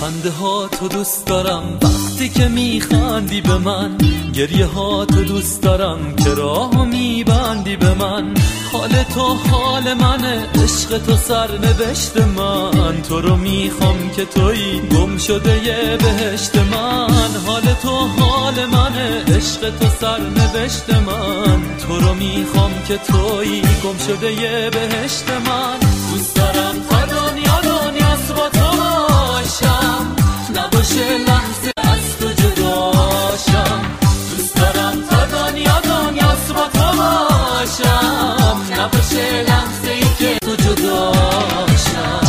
خنده ها تو دوست دارم وقتی که میخندی به من، گریه ها تو دوست دارم که راه میبندی به من. حال تو حال منه، عشق تو سرنوشت من، تو رو میخوام که تویی گم شده یه بهشت من. حال تو حال منه، عشق تو سرنوشت من، تو رو میخوام که تویی گم شده یه بهشت من. دوست دارم تا دنیا دنیاست با تو باشم، نباشه لحظه از تو جداشم. دوست دارم تا دنیا دنیاست با تو باشم، نباشه لحظه ای که تو جداشم.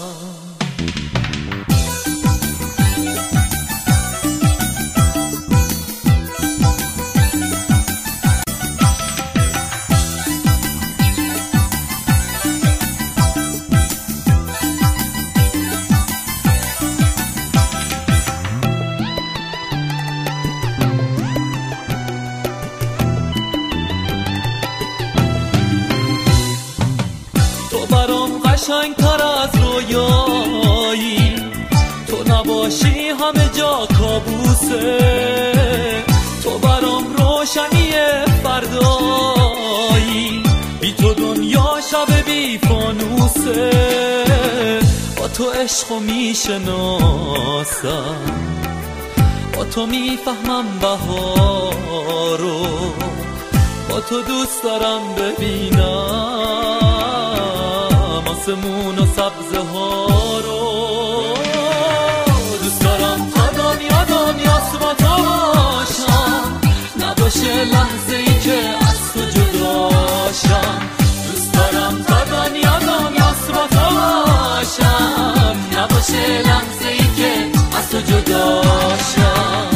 قشنگ تر از رویایی، تو نباشی همه جا کابوسه. تو برام روشنی فردایی، بی تو دنیا شب بی فانوسه. با تو عشقو میشناسم، با تو میفهمم بهارو، با تو دوست دارم ببینم آسمون و سبزه ها رو. دوست دارم تا دنیا دنیاست با تو باشم، نباشه لحظه ای که از تو جداشم. دوست دارم تا دنیا دنیاست با تو باشم، نباشه لحظه ای که از تو جداشم.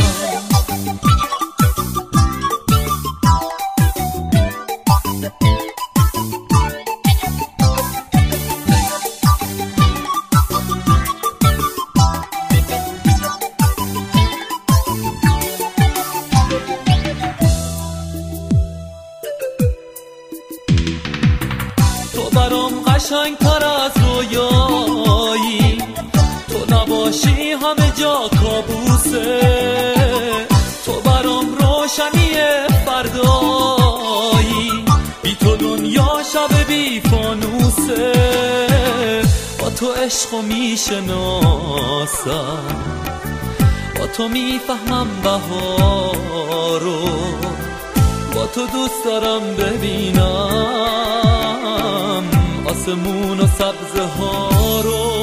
برام قشنگ تر از رویایی، تو نباشی همه جا کابوسه. تو برام روشنی فردایی، بی تو دنیا شب بی فانوسه. با تو عشقو میشناسم، با تو میفهمم بهارو، با تو دوست دارم ببینم آسمون و سبزه ها رو.